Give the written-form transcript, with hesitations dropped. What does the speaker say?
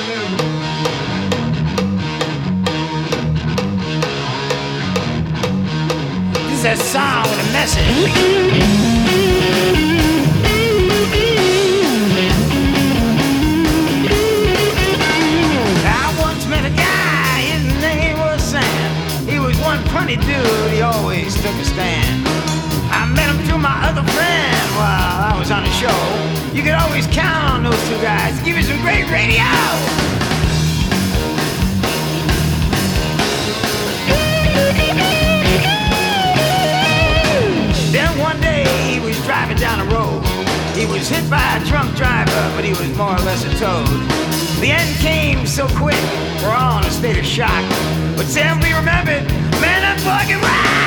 This is a song with a message. Funny dude, he always took a stand. I met him through my other friend while I was on the show. You could always count on those two guys to give you some great radio. Then one day he was driving down the road. He was hit by a drunk driver, but he was more or less a toad. The end came so quick, we're all in a state of shock. But Sam, we remembered, man, that fucking rock!